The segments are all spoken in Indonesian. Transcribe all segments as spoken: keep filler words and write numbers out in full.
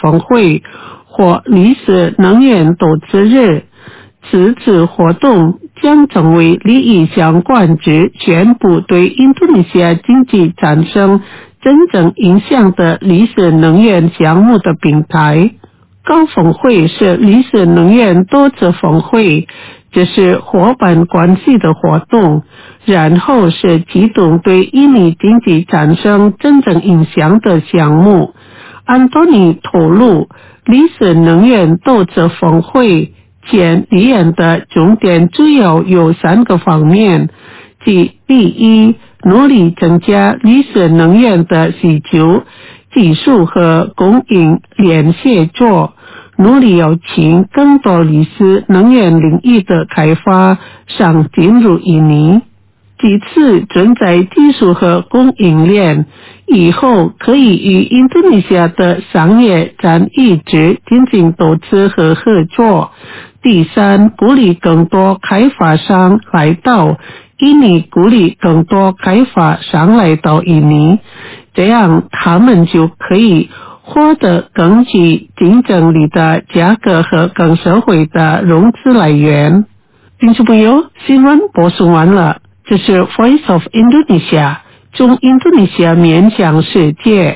峰会或历史能源投资日。此次活动将成为利益相关之全部对印度尼西亚经济产生真正影响的历史能源项目的平台。高峰会是历史能源多次峰会，这是伙伴关系的活动，然后是启动对印尼经济产生真正影响的项目。安东尼透露，历史能源多次峰会前议员的重点主要有三个方面，即第一，努力增加历史能源的需求，技术和供应链协作，努力邀请更多历史能源领域的开发商进入印尼。其次，存在技术和供应链，以后可以与印度尼西亚的商业占一致进行投资和合作。第三，鼓励更多开发商来到印尼，鼓励更多开发商来到印尼，这样他们就可以获得更具竞争力的价格和更社会的融资来源。听众朋友，新闻播送完了，这是 Voice of Indonesia， 从印度尼西亚面向世界。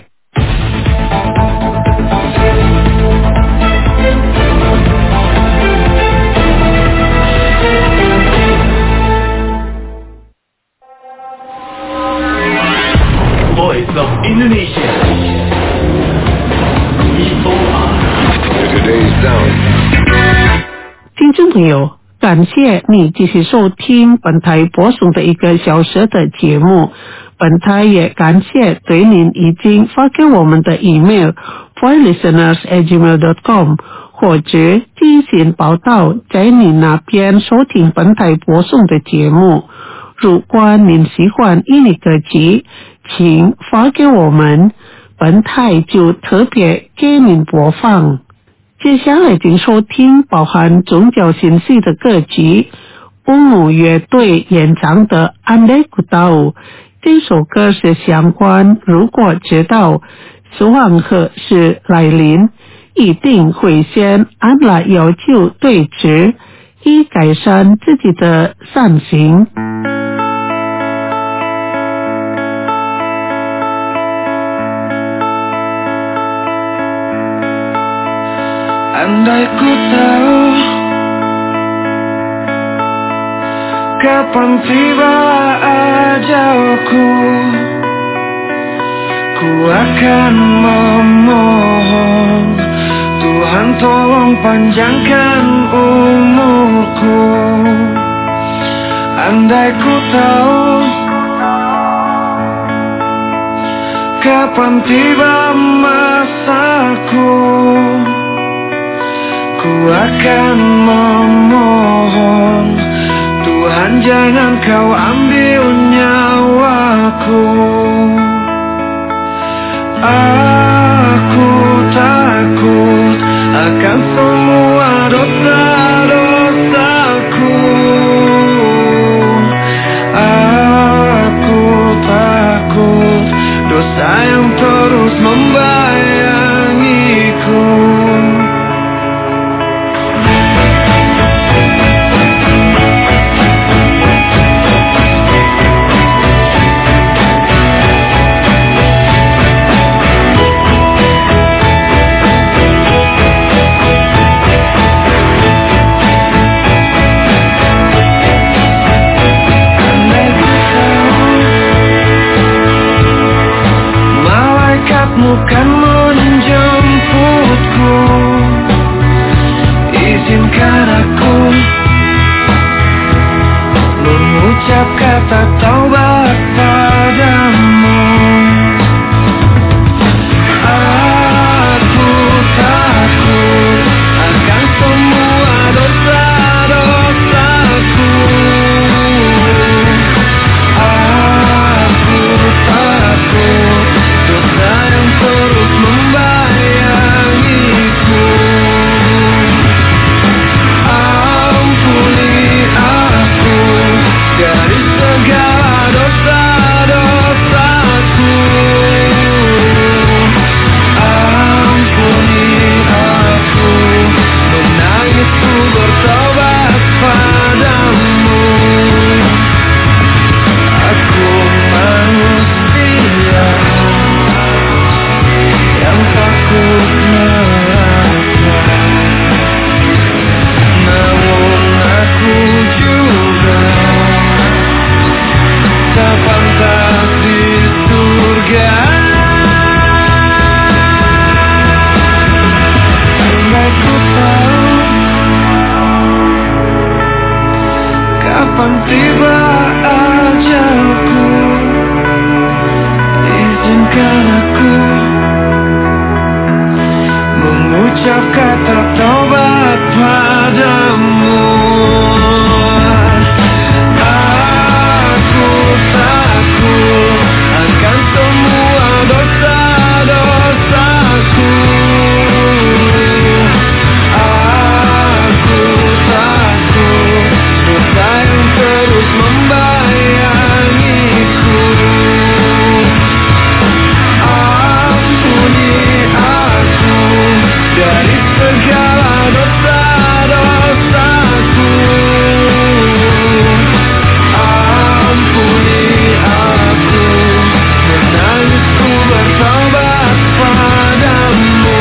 Voice of Indonesia. V O R. Today's sound. 听众朋友，感谢你继续收听本台播送的一个小时的节目。本台也感谢对您已经发给我们的 email voice listeners at gmail dot com 或者寄信报道在您那边收听本台播送的节目。如果您喜欢印尼歌曲，请发给我们，本台就特别给您播放。接下来请收听包含宗教信息的歌曲，乌姆乐队演唱的《Andai Ku Tahu》。这首歌是相关，如果知道死亡何时来临，一定会先安来要求对峙，以改善自己的善行。 Andai ku tahu kapan tiba ajalku, ku akan memohon Tuhan tolong panjangkan umurku. Andai ku tahu kapan tiba masaku, ku akan memohon Tuhan jangan kau ambil nyawaku. Aku takut akan semua dosa-dosaku. Aku takut dosa yang terus membayangiku. setiap kata taubat padamu. Aku takut akan semua dosa-dosaku. Aku takut dosa yang terus membayangiku. Ampuni aku dari segala dosa-dosaku. Ampuni aku, menangisku bertaubat padamu.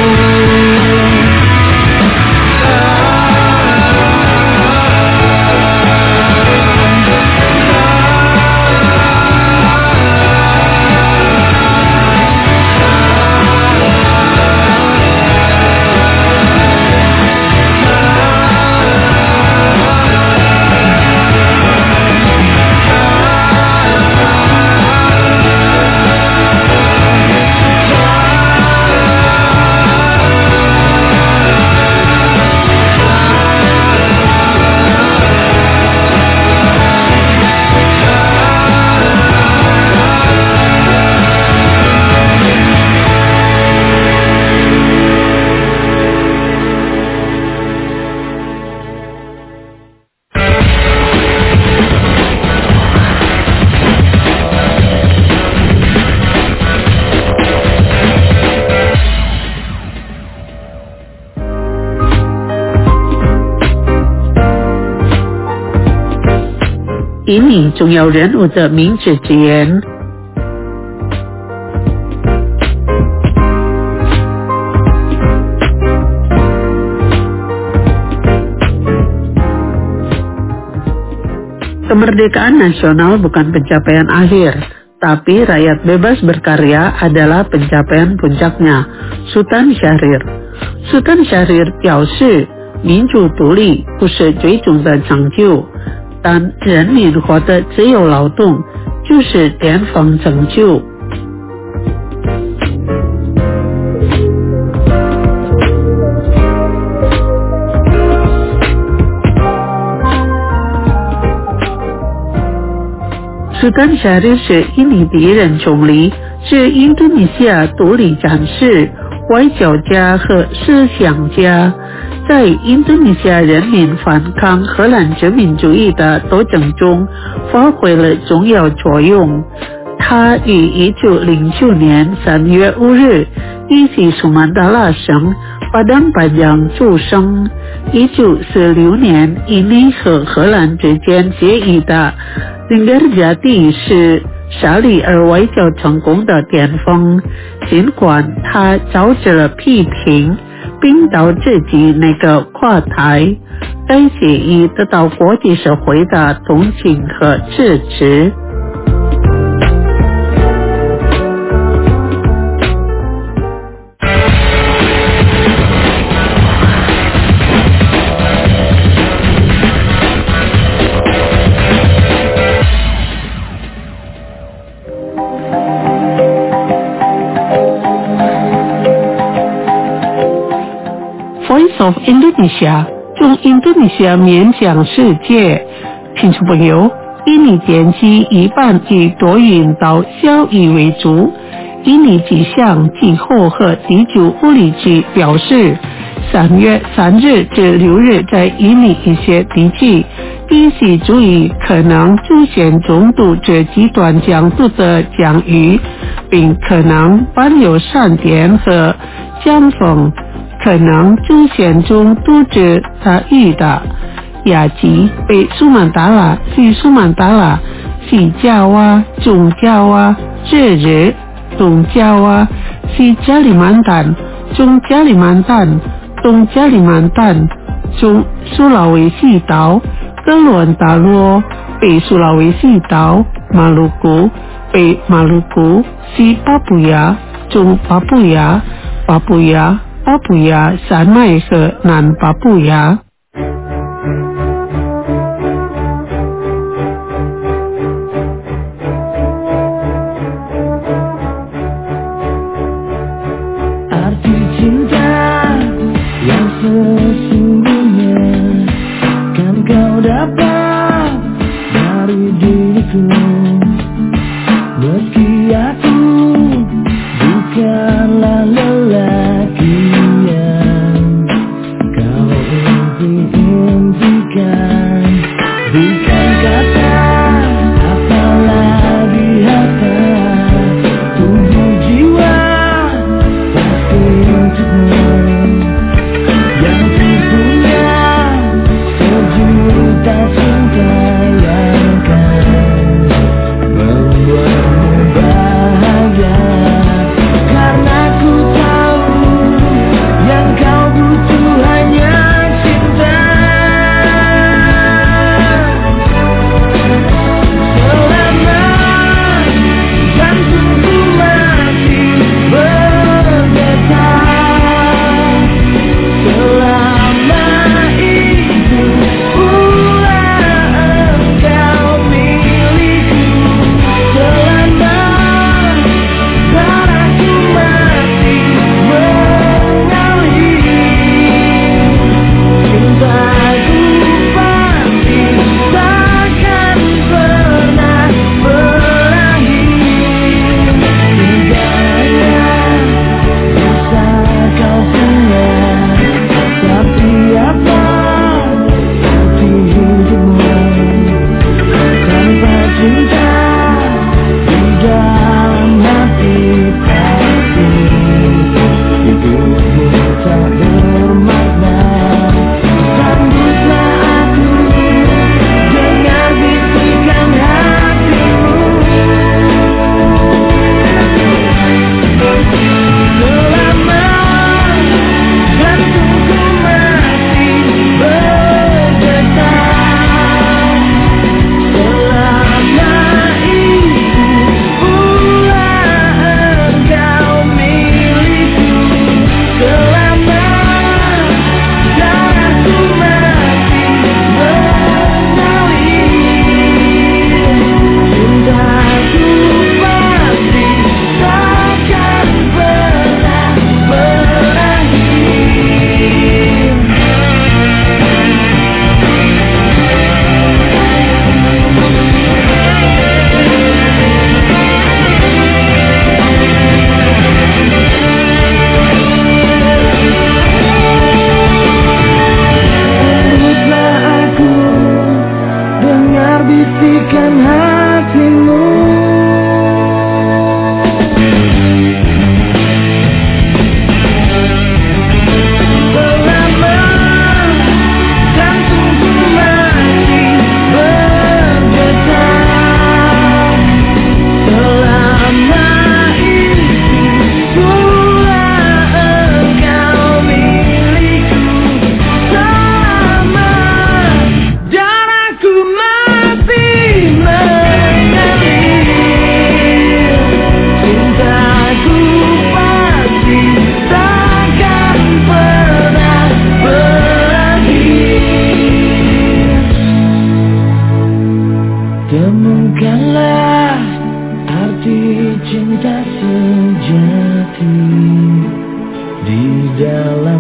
Ini 重要人物的名字之言。Kemerdekaan nasional bukan pencapaian akhir, tapi rakyat bebas berkarya adalah pencapaian puncaknya. Sultan Syahrir Sultan Syahrir 表示，民主独立不是最终的成就，但人民获得自由劳动就是巅峰成就。Sultan Syahrir 是印尼第一任总理，是印度尼西亚独立战士、外交家和思想家，在印度尼西亚人民反抗荷兰殖民主义的斗争中发挥了重要作用。他于一九零九年三月五日于西苏曼达拉省巴丹班扬出生。一九四六年印尼和荷兰之间结义的Linggarjati 是沙里尔外交成功的巅峰，尽管他遭致了批评，并导致其那个垮台，该协议得到国际社会的同情和支持。Voice of Indonesia 用印度尼西亚面向世界。听众朋友，印尼天气一般以多云到小雨为主。印尼气象气候和地质物理局表示，三月三日至六日在印尼一些地区必须注意可能出现中度至极端强度的降雨，并可能伴有闪电和强风，可能出现中度至大雨的。雅吉、北苏曼达拉、西苏曼达拉、西加瓦、中加瓦、日日、东加瓦、西加里曼丹、中加里曼丹、东加里曼丹、中苏拉维西岛、哥伦达洛、北苏拉维西岛、马鲁古、北马鲁古、西巴布亚、中巴布亚、巴布亚、巴布亚山脉和南巴布亚。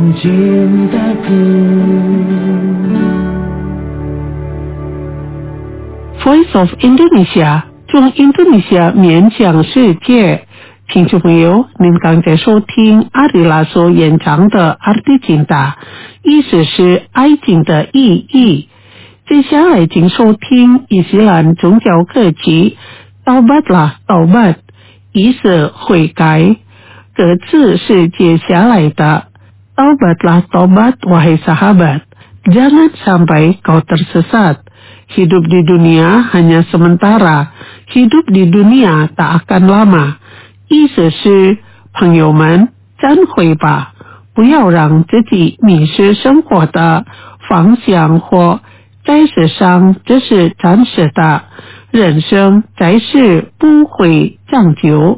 cintaku. Voice of Indonesia， 中印度尼西亚勉强世界。听众朋友，您刚才收听阿里拉所演唱的 Arti Cinta， 意思是爱情的意义。接下来请收听伊斯兰宗教歌曲 Taubatlah Taubat， 意思悔改。歌词是接下来的 Taubatlah Taubat wahai sahabat， jangan sampai kau tersesat. Hidup di dunia hanya sementara, hidup di dunia tak akan lama。意思是朋友们忏悔吧，不要让自己迷失生活的方向或在世上这是暂时的，人生在世不会长久。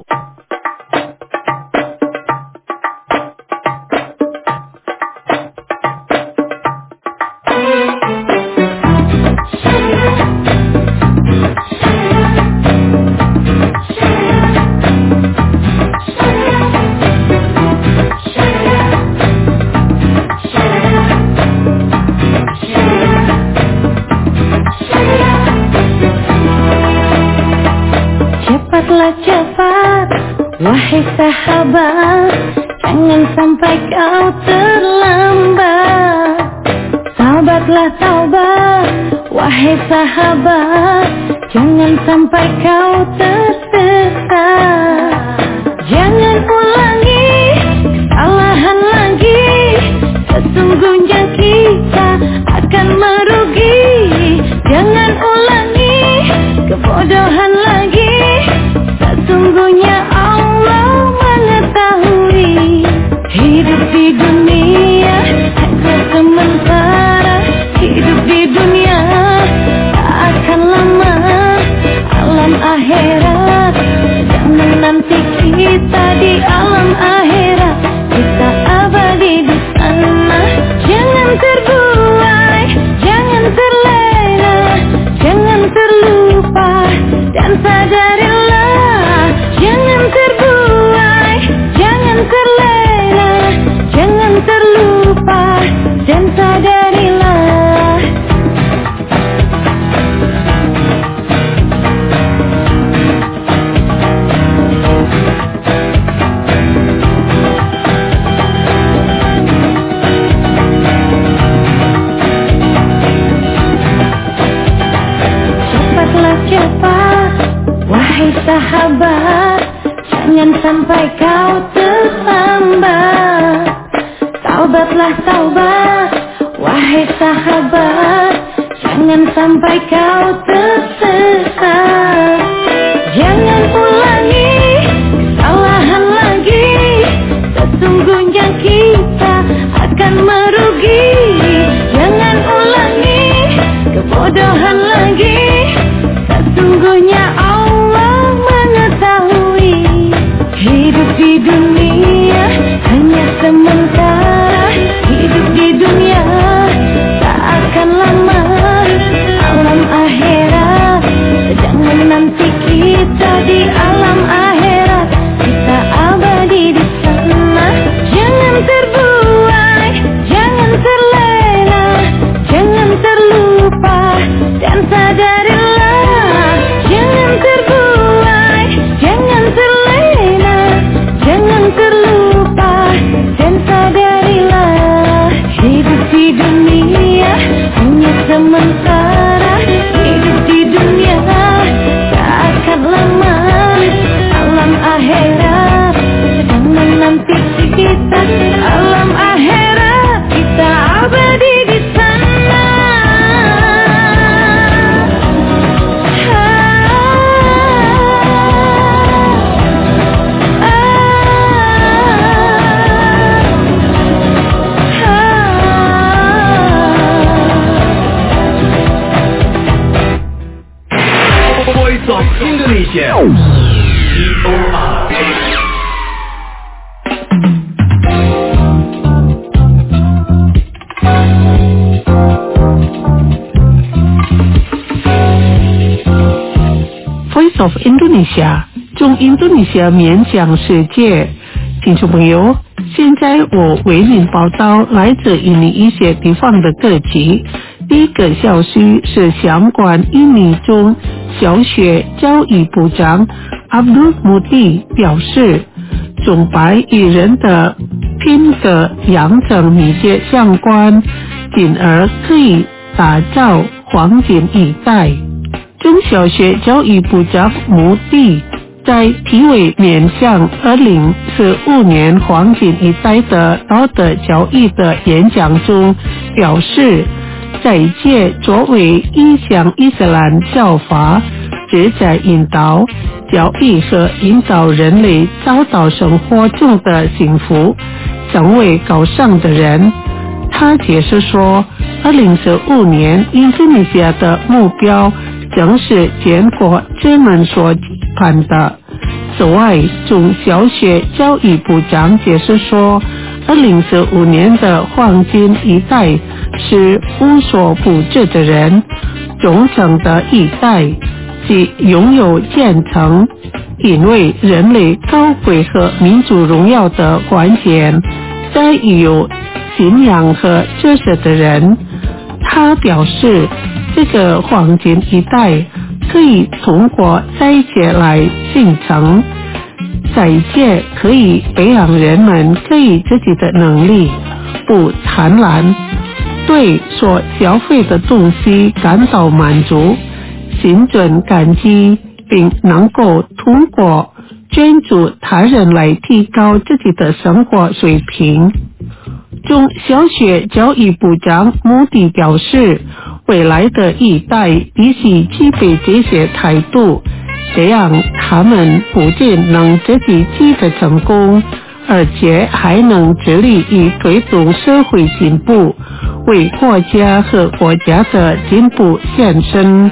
Cepat, wahai sahabat, jangan sampai kau terlambat. Taubatlah taubat, wahai sahabat, jangan sampai kau tersesat. Jangan ulangi kesalahan lagi, sesungguhnya kita akan merugi. Jangan ulangi kebodohan lagi, sesungguhnya Allah mengetahui. Hidup di dunia hanya sementara, hidup di dunia tak akan lama. Alam akhirat, jangan nanti kita di alam akhirat, kita abadi di sana. Jangan terbuai, jangan terlena, jangan terlupa dan sadarilah. Jangan terbuai, jangan terlena, jangan terlupa dan sadarilah. Cepatlah cepat, wahai sahabat, jangan sampai kau terlambat. Taubatlah taubat, wahai sahabat, jangan sampai kau tersesat. Jangan ulangi kesalahan lagi, sesungguhnya kita akan merugi. Jangan ulangi kebodohan lagi, sesungguhnya Allah mengetahui. Hidup di dunia hanya sementara, hidup di dunia tak akan lama. Alam akhirat, jangan nanti kita di alam akhirat, kita abadi di sana. Jangan terbuai, jangan terlena, jangan terlupa dan sadarilah. Jangan terbuai, jangan terlena, jangan terlupa dan sadarilah. Hidup di dunia hanya sementara, hidup di dunia tak akan lama. Alam akhirat, jangan nanti kita alam akhirat, kita abadi di sana. Voice of Indonesia, V O R. Voice of Indonesia， 中印度尼西亚勉强世界。听众朋友， 现在我为您报道来自印尼一些地方的各级。第一个消息是相关印尼中小学教育部长阿卜杜穆蒂表示，中白与人的品格养成密切相关，进而可以打造黄金一代。中小学教育部长穆蒂在题为面向二零四五年黄金一代的道德教育的演讲中表示，在借作为一项伊斯兰教法，旨在引导教育和引导人类找到生活中的幸福，成为高尚的人。他解释说，二零四五年印度尼西亚的目标正是建国之门所期盼的。此外，中小学教育部长解释说，二零四五年的黄金一代是无所不至的人，忠诚的一代，即拥有虔诚、因为人类高贵和民族荣耀的关键，在于有信仰和知识的人。他表示，这个黄金一代可以通过斋戒来形成，斋戒可以培养人们对于自己的能力，不贪婪，对所消费的东西感到满足，心存感激，并能够通过捐助他人来提高自己的生活水平。中小学教育部长穆迪表示，未来的一代必须具备这些态度，这样他们不仅能自己取得成功，而且还能致力于推动社会进步，为国家和国家的进步献身。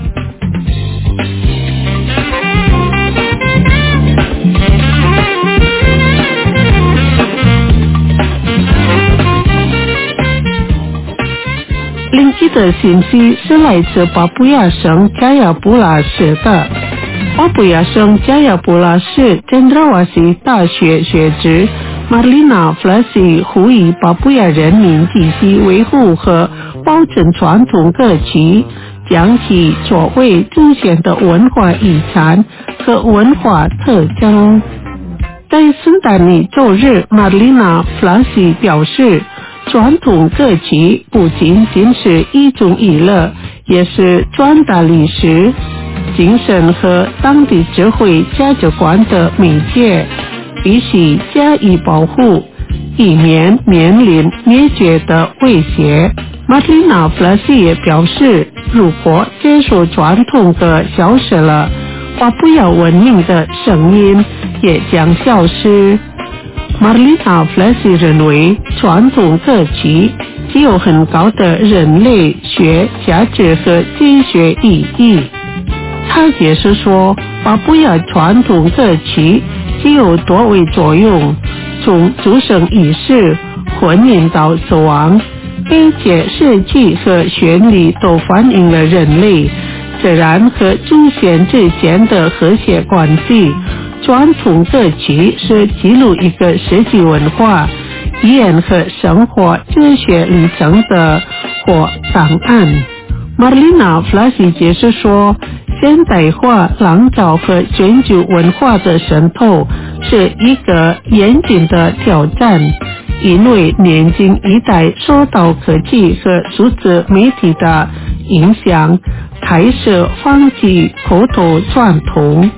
另一的信息是来自巴布亚省加亚布拉市的。巴布亚省加亚布拉市真德瓦西大学学者玛丽娜·弗拉西呼吁巴布亚人民继续维护和保存传统歌曲，将其作为祖先的文化遗产和文化特征。在圣诞节周日，玛丽娜·弗拉西表示，传统歌曲不仅仅是一种娱乐，也是传达历史、精神和当地智慧价值观的媒介，必须加以保护，以免面临灭绝的威胁。马蒂娜·弗拉西也表示，如果这首传统歌消失了，巴布亚文明的声音也将消失。玛丽娜·弗拉西认为，传统歌曲具有很高的人类学价值和哲学意义。他解释说，巴布亚传统歌曲具有多维作用，从出生仪式、婚姻到死亡，并且设计和旋律都反映了人类、自然和祖先之间的和谐关系。传统歌曲是记录一个实际文化、语言和生活哲学历程的或档案。玛丽娜·弗拉西解释说，现代化浪潮和全球文化的渗透是一个严峻的挑战，因为年轻一代受到科技和数字媒体的影响，开始放弃口头传统。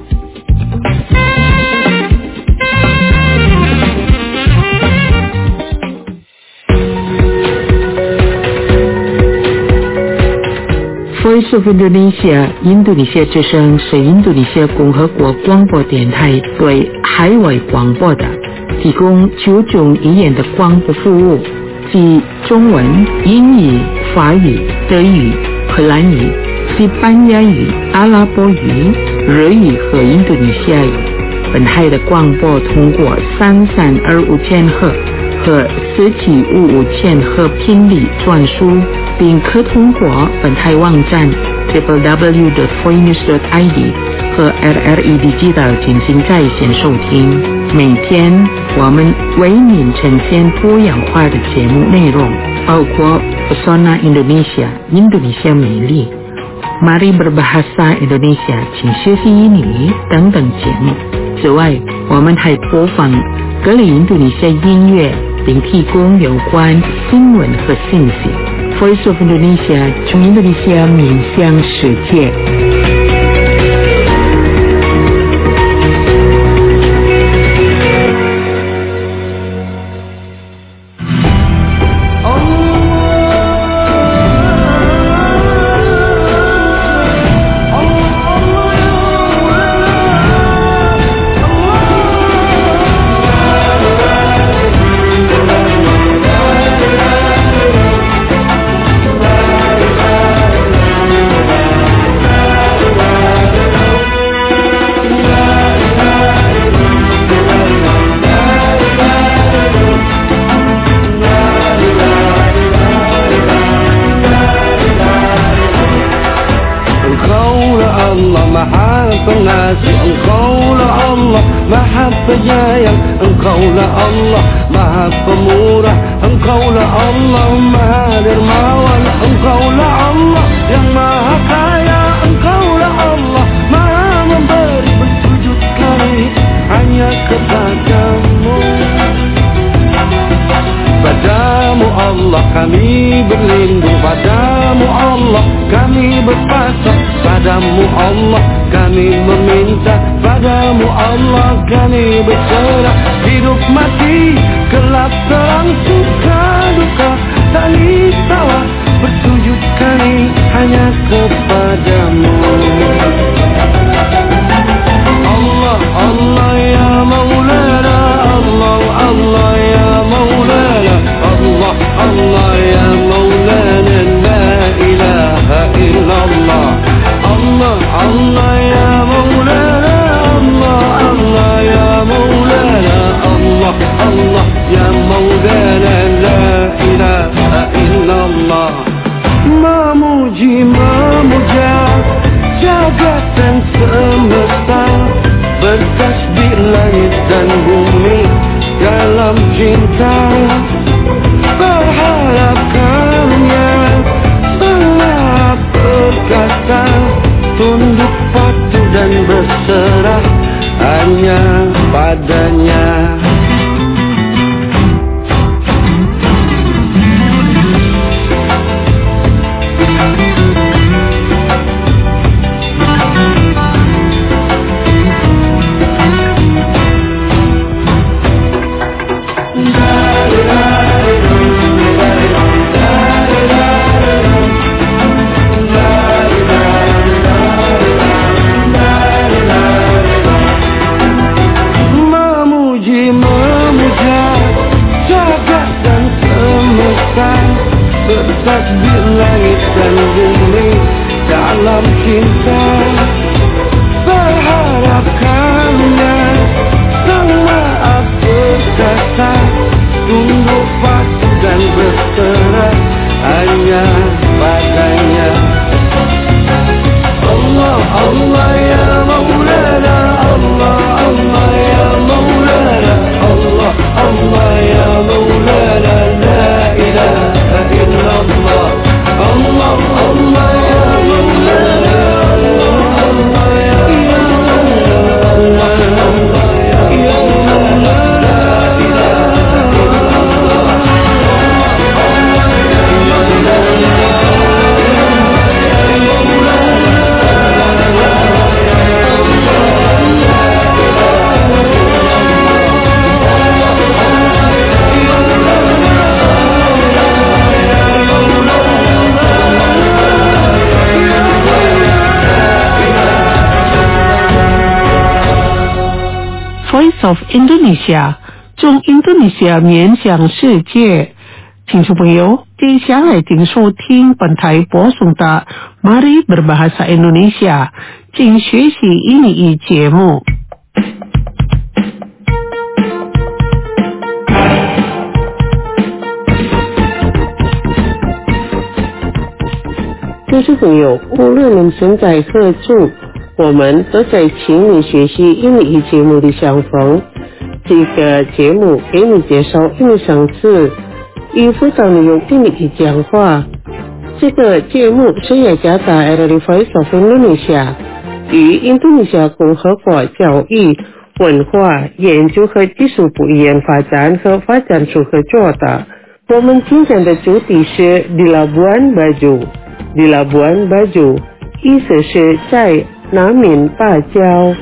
Voice of Indonesia 印度尼西亚之声是印度尼西亚共和国广播电台对海外广播的提供九种语言的广播服务，即中文、英语、法语、德语、荷兰语、西班牙语、阿拉伯语、日语和印度尼西亚语。本台的广播通过三三二五千赫和四七五五千赫频率转输，并可通过本台网站 double-u double-u double-u dot foreinews dot i d 和 L R E Digital 进行在线收听。 每天我们为您呈现多样化的节目内容，包括 Pesona Indonesia 印度尼西亚美丽、Mari Berbahasa Indonesia 请学习英语等等节目。此外，我们还播放各类印度尼西亚音乐，并提供有关新闻和信息。Voice of Indonesia 从印度尼西亚面向世界。 pengasih, Engkaulah Allah Maha penyayang, Engkaulah Allah Maha pemurah, Engkaulah Allah Maha dermawan, Engkaulah Allah yang Maha kaya, Engkaulah Allah Maha memberi, bersujud kami hanya kepadamu. Padamu Allah kami berlindung, padamu Allah kami berpasrah, padamu Allah kami meminta, padamu Allah kami berserah. Hidup mati, gelap terang, suka duka, tangis tawa, bersujud kami hanya kepadamu. Allah, Allah ya Maulana, Allah, Allah ya Maulana, Allah, Allah ya Maulana, la ilaha illallah. Allah, Allah ya Maulana, Allah, Allah ya Maulana, Allah, Allah ya Maulana, la ilaha illallah. Memuji, memuja jagat dan semesta, bertasbih langit dan bumi dalam cinta, berharap karunia, salah perkata, tunduk patuh dan berserah hanya padanya. Bertasbih langit dan bumi dalam cinta, berharap karunia, sang maaf berkata, tunduk patuh dan berserah hanya padanya. Allah, Allah ya Maulana, Allah, Allah ya Maulana, Allah, Allah ya Maulana, la ilaha illallah. Allah, Allah ya Maulana, Allah ya Maulana, Allah ya Maulana, la ilaha illallah. Voice of Indonesia 从印度尼西亚面向世界。听众朋友，接下来请收听本台播送的 Mari Berbahasa Indonesia 请学习英语节目。听众朋友，无论您身在何处，我们都在请你学习英语节目的相逢。 这个节目给你介绍，因为上次渔夫找你用英语讲话。这个节目是雅加达 Radio Voice of Indonesia 与印度尼西亚共和国教育、文化研究和技术部研发展和发展处合作的。我们今天的主题是 Di Labuan Bajo。Di Labuan Bajo 意思是在南闽芭蕉。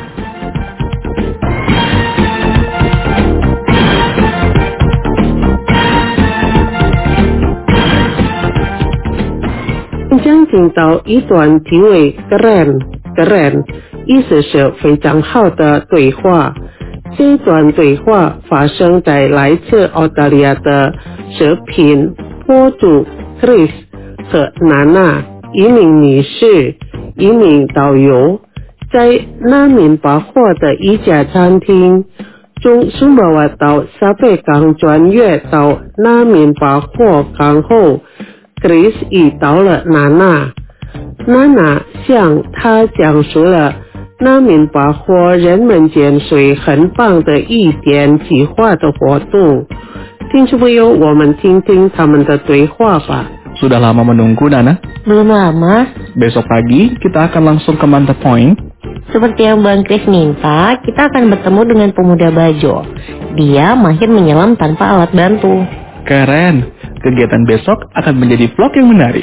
将听到一段题为 Keren Keren 意思是非常好的对话。这段对话发生在来自澳大利亚的视频博主 Chris 和娜娜，一名女士，一名导游，在南闽巴霍的一家餐厅，从苏马瓦到沙贝港转越到南闽巴霍港后，Chris 遇到了娜娜，娜娜向他讲述了南闽巴霍人们潜水很棒的一点计划的活动。听众朋友，我们听听他们的对话吧。 Sudah lama menunggu, Nana? Belum lama. Besok pagi kita akan langsung ke Manta Point. Seperti yang Bang Chris minta, kita akan bertemu dengan pemuda Bajo. Dia mahir menyelam tanpa alat bantu. Keren. Kegiatan besok akan menjadi vlog yang menarik.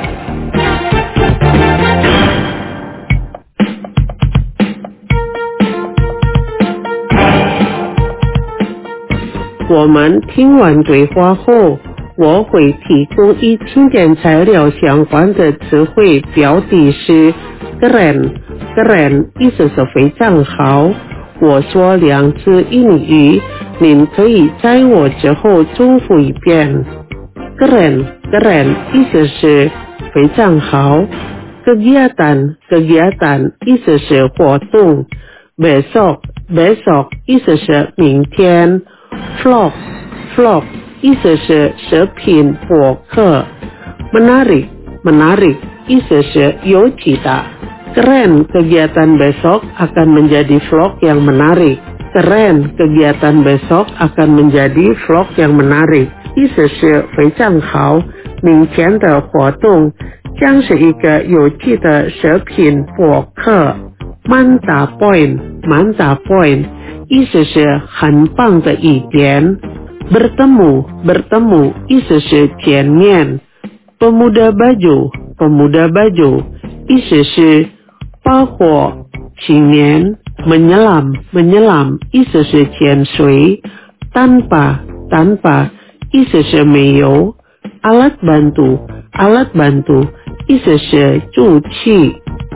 我们听完对话后，我会提供一清点材料相关的词汇，标题是 Keren Keren 意思是非常好。我说两次英语，您可以在我之后重复一遍。Keren Keren 意思是非常好。Kegiatan Kegiatan 意思是活动。Besok Besok 意思是明天。Vlog Vlog 意思是视频博客。Menarik Menarik 意思是有趣的。Keren kegiatan besok akan menjadi vlog yang menarik. Keren kegiatan besok akan menjadi vlog yang menarik. 意思是非常好，明天的活动将是一个有趣的视频博客。Manta Point Manta Point 意思是很棒的一点。Bertemu Bertemu 意思是见面。Pemuda Bajo Pemuda Bajo 意思是巴霍青年。Menyelam Menyelam 意思是潜水。Tanpa Tanpa 意思是没有。Alat bantu Alat bantu 意思是助器。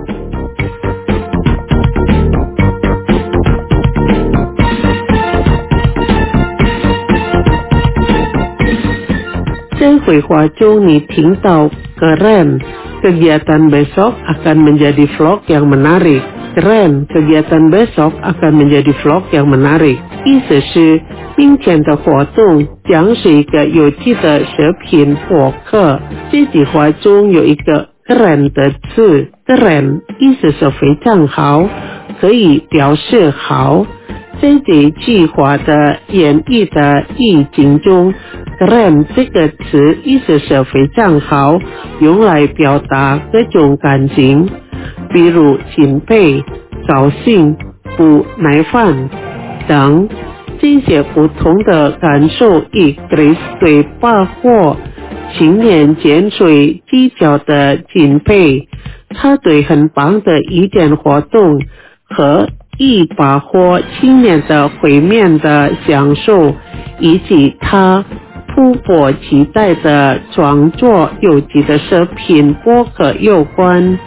在绘画中你听到 Keren Kegiatan besok akan menjadi vlog yang menarik. Keren Kegiatan besok akan menjadi vlog yang menarik 意思是明天的活动将是一个有趣的视频博客。这句话中有一个 Keren 的字， Keren 意思是非常好，可以表示好。在这句话的演绎的意境中， Keren 这个词意思是非常好，用来表达各种感情，比如钦佩、高兴、不耐烦等。这些不同的感受以 Chris 对巴霍青年潜水技巧的钦佩，他对很棒的一点活动和一巴霍青年的会面的享受，以及他突破期待的创作有机的视频博客有关。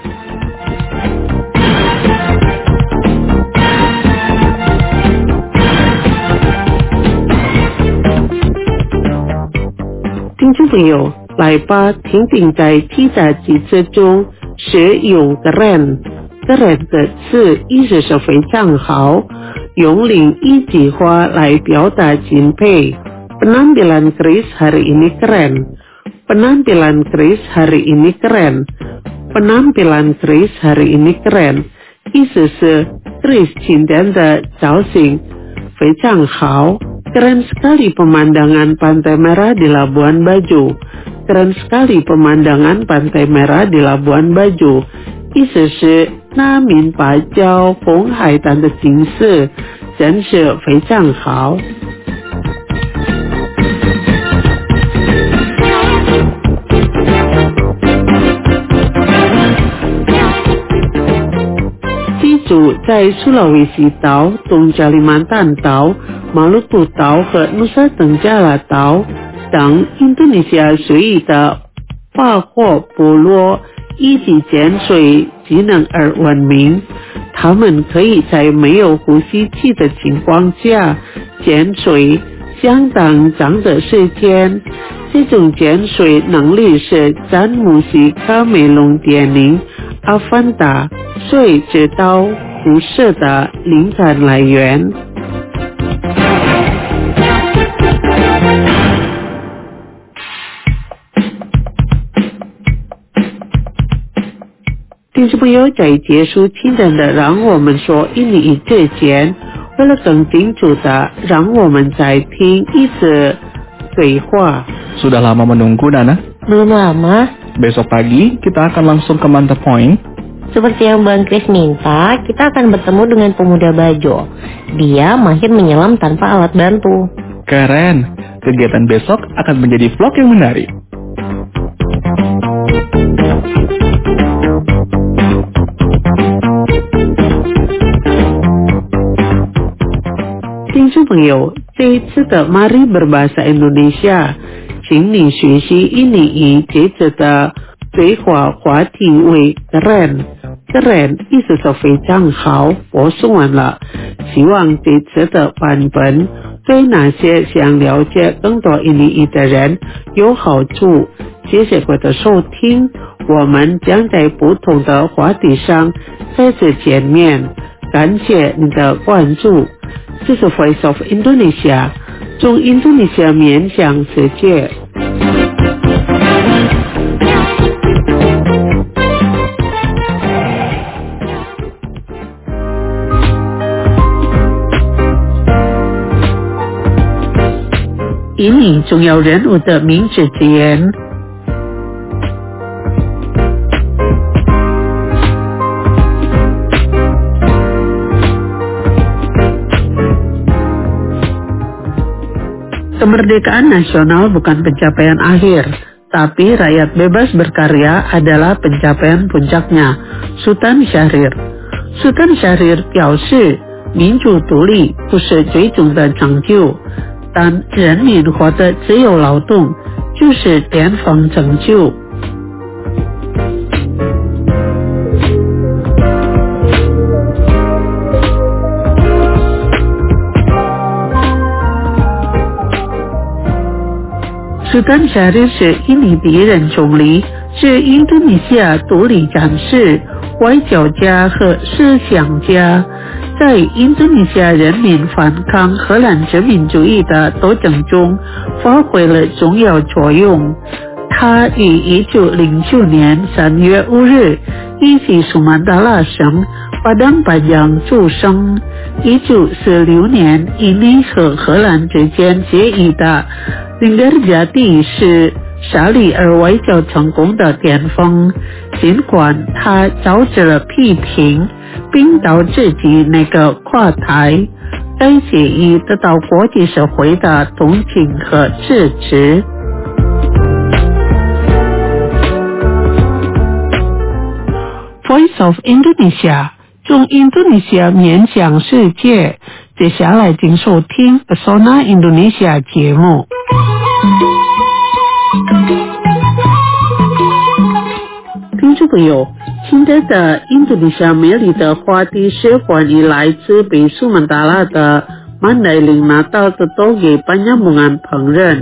听众朋友，来吧，听听在其他几次中使用 Keren Keren 的词意思是非常好，用另一句话来表达钦佩。Penampilan Chris hari ini keren. Penampilan Chris hari ini keren. Penampilan Chris hari ini keren 意思是 Chris 今天的造型非常好 Keren sekali pemandangan Pantai Merah di Labuan Bajo. Keren sekali pemandangan Pantai Merah di Labuan Bajo. 意思是那闽白礁红海滩的景色真是非常好。记住，在苏拉威西岛、东加里曼丹岛、马鲁布岛和努沙登加拉岛等印度尼西亚随意的巴霍部落以及潜水技能而闻名，他们可以在没有呼吸器的情况下潜水相当长的时间。这种潜水能力是詹姆斯卡梅隆电影《阿凡达》水之道辐射的灵感来源。听众朋友，在结束清晨的让我们说印尼语之前，为了更清楚的让我们再听一次对话。 Sudah lama menunggu, Nana? Belum lama. Besok pagi kita akan langsung ke Mantap Point. Seperti yang Bang Kris minta, kita akan bertemu dengan pemuda Bajo. Dia mahir menyelam tanpa alat bantu. Keren. Kegiatan besok akan menjadi vlog yang menarik. 听众朋友，这一次的 Mari Berbahasa Indonesia， 请你学习印尼语这次的对话话题为 Keren。 Keren 意思是非常好，我说完了。希望这次的版本对那些想了解更多印尼语的人有好处。谢谢各位的收听，我们将在不同的话题上再次见面。感谢你的关注。这是 Voice of Indonesia， 从印度尼西亚面向世界。印尼重要人物的名字之言。Kemerdekaan nasional bukan pencapaian akhir, tapi rakyat bebas berkarya adalah pencapaian puncaknya. Sultan Syahrir Sultan Syahrir 表示，民主独立不是最终的成就，但人民获得自由劳动就是巅峰成就。Sultan Syahrir 是印尼第一任总理，是印度尼西亚独立战士、外交家和思想家，在印度尼西亚人民反抗荷兰殖民主义的斗争中发挥了重要作用。他于一九零九年三月五日以西苏曼达拉省巴当巴江出生。一九四六年印尼和荷兰之间结义的Linggarjati 是沙里而外交成功的巅峰，尽管他遭致了批评，并导致其那个垮台，该协议得到国际社会的同情和支持。Voice of Indonesia， 从印度尼西亚面向世界。接下来请收听 Pesona Indonesia 节目。听众朋友，今天的印度尼西亚美丽的话题是关于来自北苏门答腊的曼代林拿到的多给penyambungan烹饪。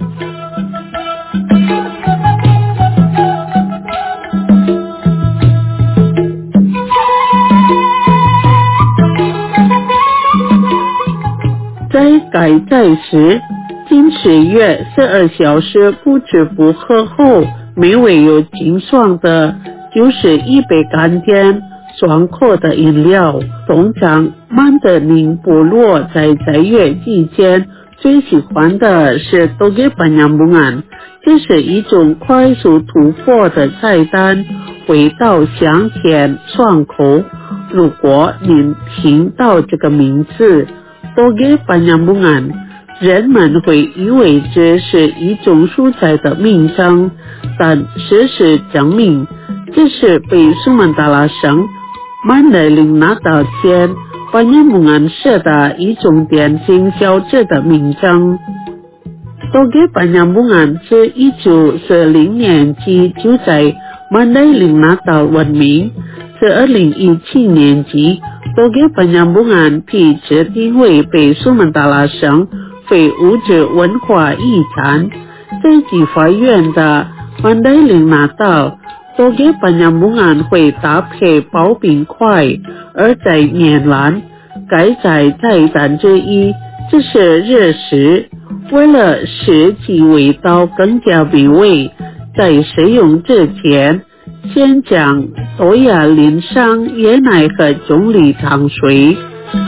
在改载时，经十月十二小时不吃不喝后，美味又清爽的就是一杯甘甜爽口的饮料，通常曼德宁部落在斋月季间最喜欢的是多给板娘木案，这是一种快速突破的菜单，味道香甜爽口。如果您听到这个名字多给板娘木案，人们会以为这是一种蔬菜的名称，但事实证明这是被苏门答腊省曼德林拿到前板娘木案设的一种典型小吃的名称。多给板娘木案自一九四零年起就在曼德林拿到闻名，自二零一七年起多给板娘木案被指定为被苏门答腊省非物质文化遗产。在地法院的曼德林拿到多给板娘木案会搭配刨冰块，而在缅兰该在菜单之一，这是热食。为了使其味道更加美味，在食用之前先将豆芽淋上椰奶和中梨糖水。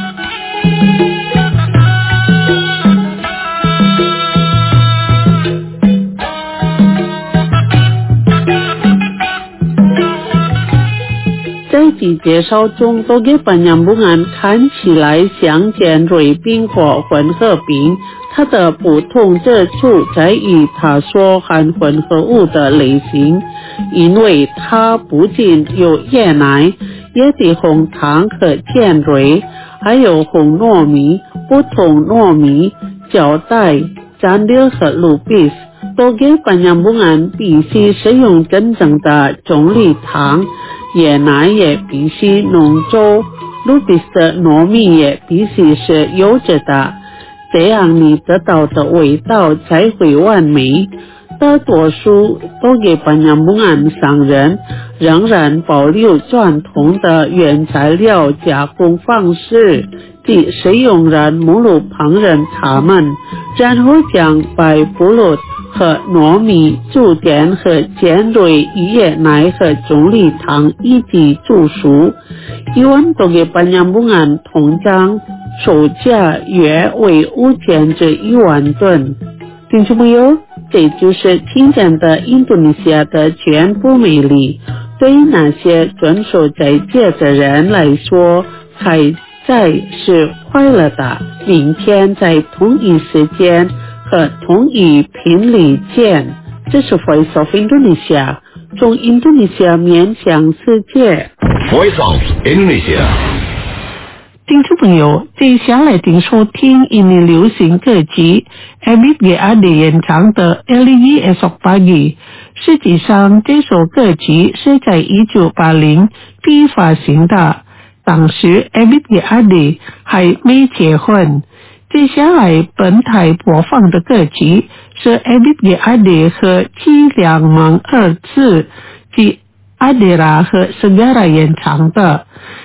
在其介绍中，多给板娘木案看起来像尖锐饼或混合饼，它的不同之处在于它所含混合物的类型，因为它不仅有椰奶、椰的红糖和尖锐，还有红糯米、不同糯米、胶带、蘸料和露比斯。多给板娘木案必须使用真正的中梨糖，椰奶也必须浓稠，露比斯的糯米也必须是优质的，这样你得到的味道才会完美。大多数多给板娘木案商人仍然保留传统的原材料加工方式，即使用燃木炉烹饪它们，然后将白布鲁和糯米、猪腱和尖锐椰奶和中梨糖一起煮熟。一碗多给板娘木案通常售价约为五千至一万吨。听众朋友，这就是听见的印度尼西亚的全部魅力。对于那些遵守斋戒的人来说，还在是快乐的。明天在同一时间和同一频率见。这是 Voice of Indonesia， 从印度尼西亚面向世界。 Voice of Indonesia。 听众朋友，接下来请收听印尼流行歌曲 Ebit G A D 演唱的 Eligi Esok Pagi。 实际上这首歌曲是在一九八零批发行的，当时 Ebit G A D 还没结婚。接下来本台播放的歌曲是 Ebit G A D 和七两芒儿子及 Adera 和 Segara 演唱的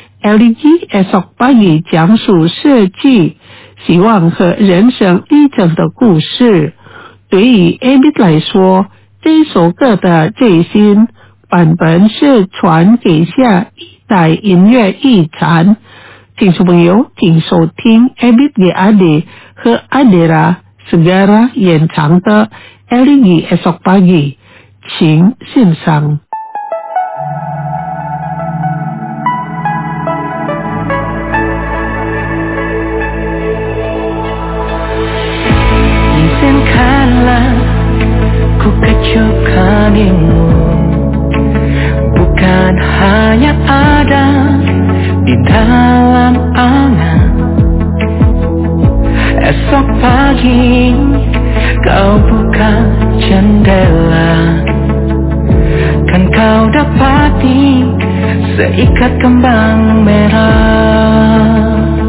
Eligi Esok Pagi 讲述设计、希望和人生历程的故事。对于 Ebit 来说，这首歌的最新版本是传给下一代音乐遗产。听众朋友，请收听 Ebit G A D 和 Adera Segara 演唱的 Eligi Esok Pagi， 请欣赏。 Ku kecup kaninmu, bukan hanya ada di dalam angan. Esok pagi kau buka jendela, kan kau dapati seikat kembang merah.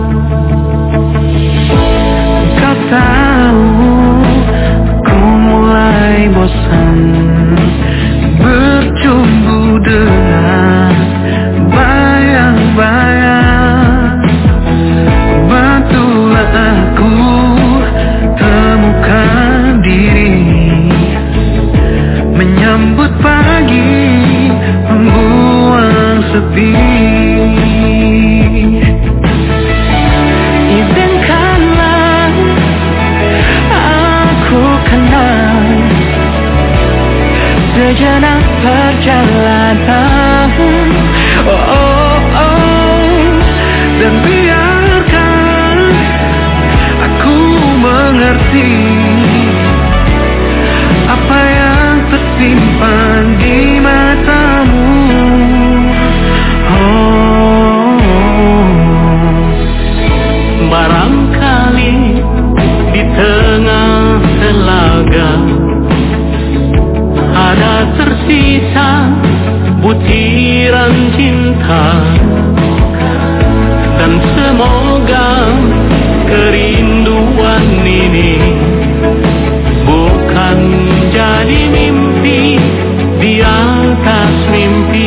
Kau tahu bosan bercumbu dengan bayang-bayang. Bantulah aku temukan diri, menyambut pagi, membuang sepi. sejenak perjalanan. Oh, oh, oh. Dan biarkan aku mengerti apa yang tersimpan di matamu. Oh, barangkali di tengah telaga ada tersisa butiran cinta, dan semoga kerinduan ini bukan jadi mimpi di atas mimpi.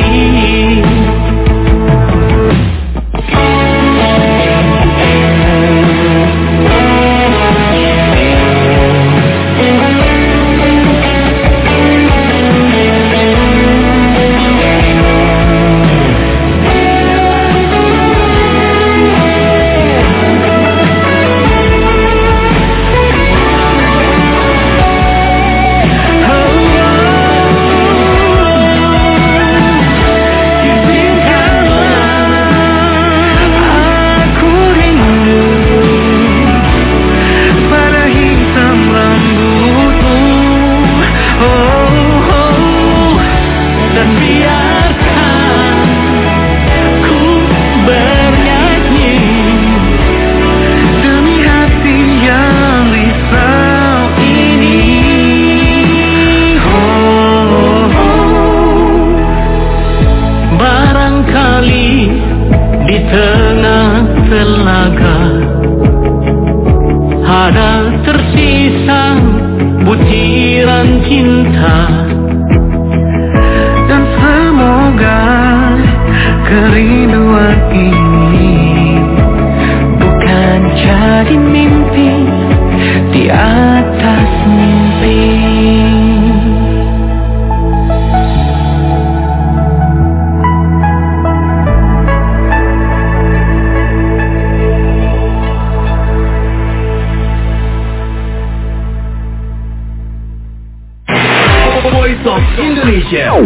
Ada tersisa butiran cinta, dan semoga kerinduan ini bukan jadi mimpi di atas mimpi. Indonesia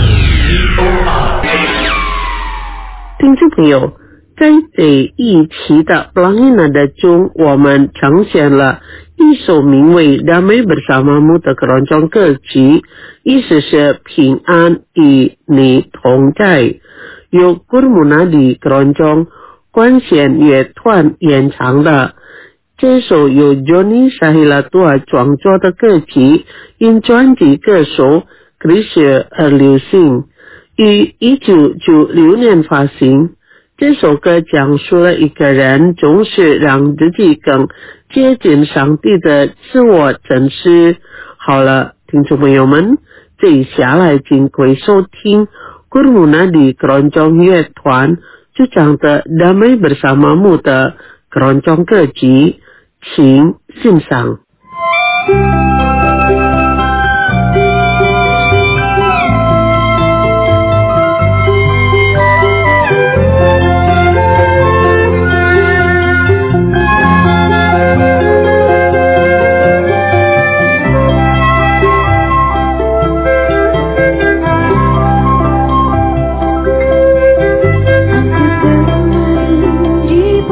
听众朋友，在这一期的 Pelangi Nada 中，我们呈现了一首名为《Damai Bersamamu》的keroncong歌曲，意思是平安与你同在，由 Gurmunadi keroncong 关弦乐团演唱的。这首由 Johnny Sahilatua 创作的歌曲，因专辑歌手 Krisya 而流行，于一九九六年发行。这首歌讲述了一个人总是让自己更接近上帝的自我真实。好了，听众朋友们，接下来请各位收听 Gurmunadi keroncong 乐团主唱的 Damai Bersamamu 的keroncong歌曲，请欣赏。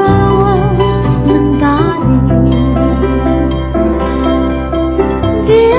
di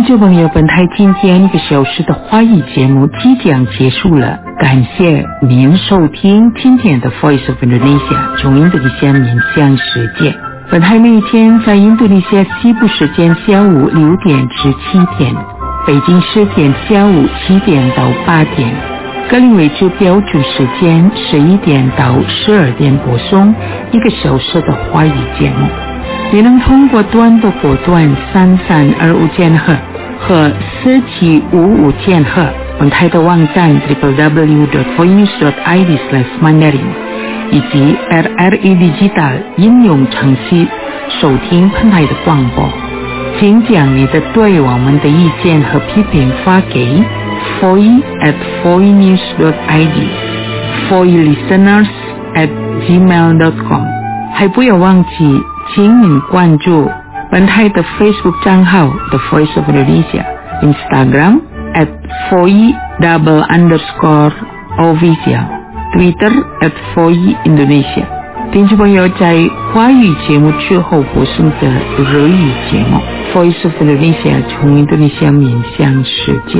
众朋友，本台今天一个小时的华语节目即将结束了，感谢您收听今天的 Voice of Indonesia 从印度尼西亚面向世界。本台每天在印度尼西亚西部时间下午六点至七点，北京时间下午七点到八点，格林威治标准时间十一点到十二点播送一个小时的华语节目。也能通过短波波段三三二五千赫和四七五五千赫，本台的网站 double-u double-u double-u dot voinews dot i d slash mandarin 以及 R R E Digital 应用程序收听本台的广播。请将你的对我们的意见和批评发给 voice at voinews dot i d voicelisteners at gmail dot com， 还不要忘记请您关注本台的 Facebook 账号 The Voice of Indonesia， Instagram at voice double underscore official， Twitter at voice Indonesia。 听众朋友，在华语节目之后播送的日语节目 Voice of Indonesia 从印度尼西亚面向世界。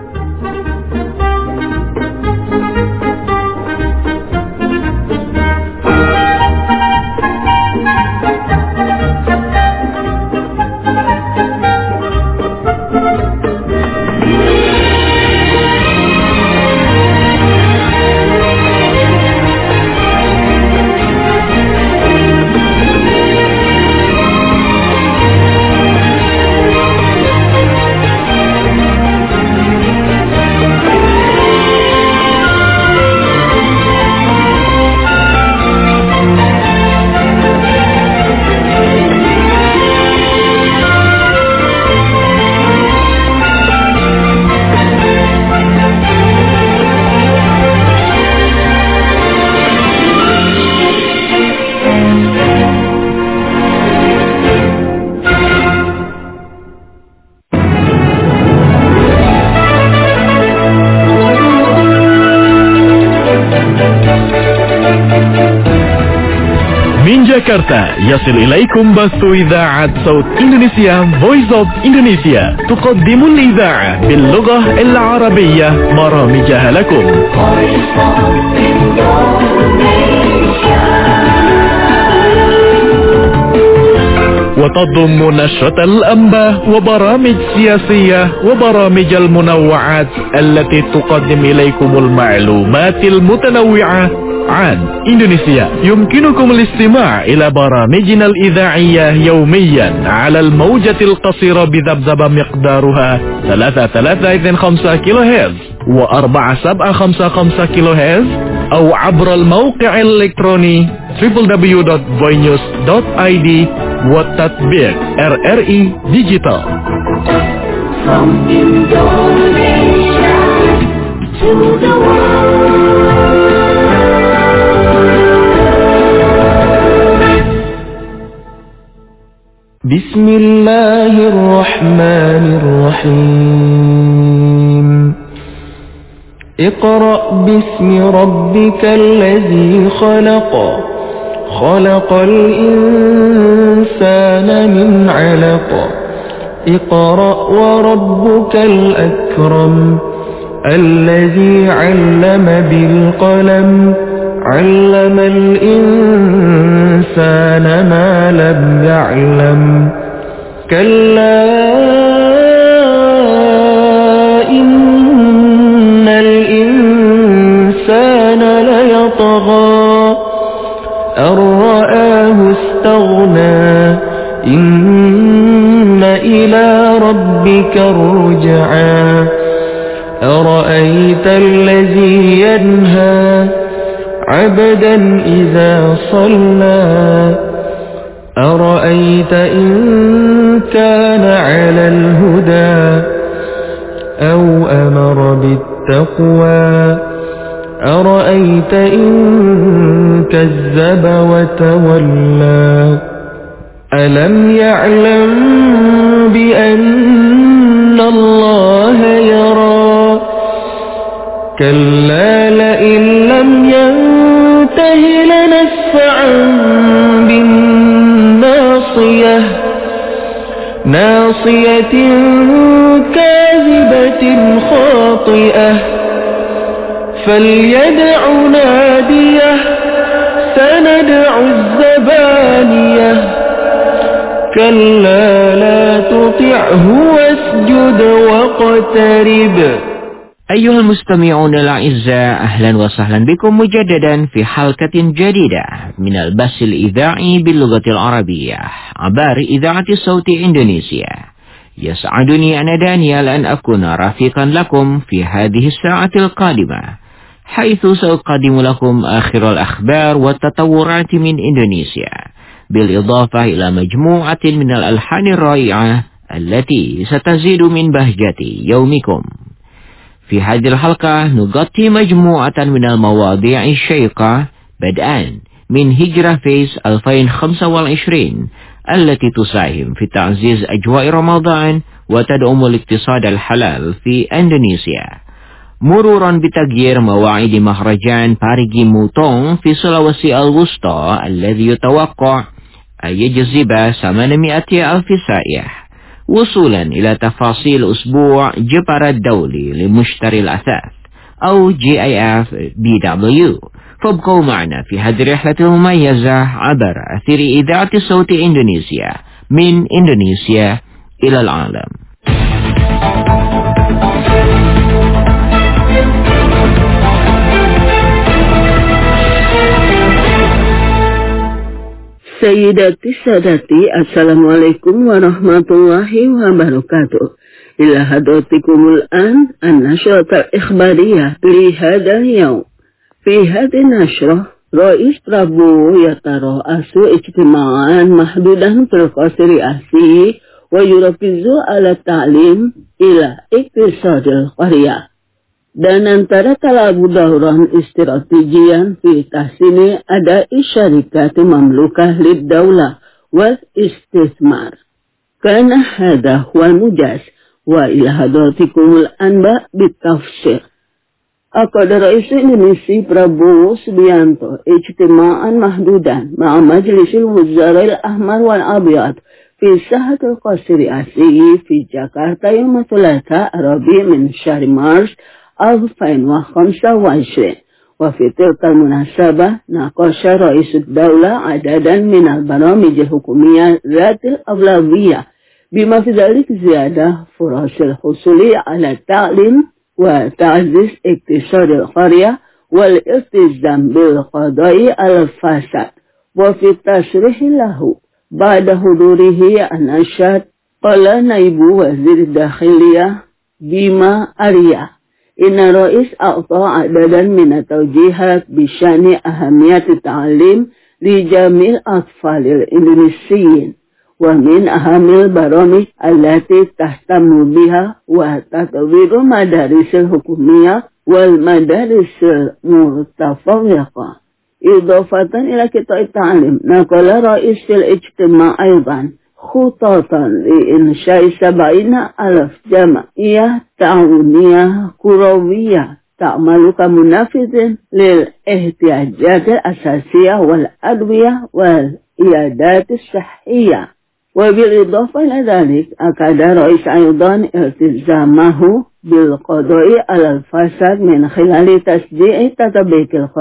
جاكرتا يصل إليكم بث إذاعة صوت إندونيسيا Voice of Indonesia تقدم الإذاعة باللغة العربية برامجها لكم. وتضم نشرة الأنباء وبرامج سياسية وبرامج المنوعات التي تقدم إليكم المعلومات المتنوعة عن إندونيسيا. يمكنكم الاستماع إلى برامجنا الإذاعية يوميا على الموجة القصيرة بذبذبة مقدارها ثلاثة ثلاثة اثنين خمسة كيلو هرتز وأربعة سبعة خمسة خمسة كيلو هرتز أو عبر الموقع الإلكتروني double-u double-u double-u dot voinews dot i d وتطبيق R R E Digital. From Indonesia to the world. بسم الله الرحمن الرحيم اقرأ باسم ربك الذي خلق خلق الإنسان من علق اقرأ وربك الأكرم الذي علم بالقلم علم الإنسان ما لم يعلم كلا إن الإنسان ليطغى أن رآه استغنى إن إلى ربك الرجعى أرأيت الذي ينهى عبدا إذا صلى أرأيت إن كان على الهدى أو أمر بالتقوى أرأيت إن كذب وتولى ألم يعلم بأن الله يرى كلا لئن لم ينته لنسفعا بالناصية ناصية كاذبة خاطئة فليدع ناديه سندع الزبانية كلا لا تطعه واسجد واقترب. أيها المستمعون الأعزاء، أهلا وسهلا بكم مجددا في حلقة جديدة من البث الإذاعي باللغة العربية عبر إذاعة صوت إندونيسيا. يسعدني أنا دانيال أن أكون رفيقا لكم في هذه الساعة القادمة، حيث سأقدم لكم آخر الأخبار والتطورات من إندونيسيا، بالإضافة إلى مجموعة من الألحان الرائعة التي ستزيد من بهجة يومكم. في هذه الحلقة نغطي مجموعة من المواضيع الشيقة بدءا من هجرة فيس ألفين وخمسة وعشرين التي تساهم في تعزيز أجواء رمضان وتدعم الاقتصاد الحلال في إندونيسيا، مرورا بتغيير مواعيد مهرجان باريجي موتون في سلawesi الوسطى الذي يتوقع أن يجذب ثمانمائة ألف سائح، وصولا إلى تفاصيل أسبوع جبر الدولي لمشتري الأثاث أو جي آي إف بي دبليو. فابقوا معنا في هذه الرحلة المميزة عبر أثير إذاعة صوت إندونيسيا من إندونيسيا إلى العالم. Sayyidati sadati, assalamualaikum warahmatullahi wabarakatuh. Ila hadratikumul an an-nashrat al-ikhbariyah li hadha al-yawm. Fi hadhihi an-nashrah, Rais Prabowo yatara'asu ijtima'an mahdudan fil qasri asli wa yurakizu ala ta'lim ila iktisadil qaryah. Dan antara talabu dauran istirategian fi tahsini ada isyarikat mamlukah lid-daulah wal istismar. Kana hadha huwal mujaz wa ila hadratikumul anba bitafsir. Aqada Rais Indonesia Prabowo Subianto ijtima'an mahdudan ma'a majlisil wuzara al-ahmar wal abyad fi sahatul qasri asli fi Jakarta yawm thulatha arabi min syahri Mars ألفين وخمسة وعشرين. وفي تلك المناسبة ناقش رئيس الدولة عددا من البرامج الحكومية ذات الأولوية بما في ذلك زيادة فرص الحصول على التعليم وتعزيز اقتصاد القرية والالتزام بالقضاء على الفساد. وفي التصريح له بعد حضوره النشاط قال نائب وزير الداخلية بما أريا إن الرئيس أعطى عددا من التوجيهات بشأن أهمية التعليم لجميع الأطفال الإندونيسيين، ومن أهم البرامج التي تهتم بها وتطوير المدارس الحكومية والمدارس المتفوقة. إضافة إلى قطاع التعليم، نقل رئيس الاجتماع أيضا خططا لإنشاء سبعين ألف جمعية تعاونية كروية تعمل كمنفذ للاحتياجات الأساسية والأدوية والعيادات الصحية. وبالإضافة إلى ذلك أكد رئيس أيضا التزامه بالقضاء على الفساد من خلال تشجيع تطبيق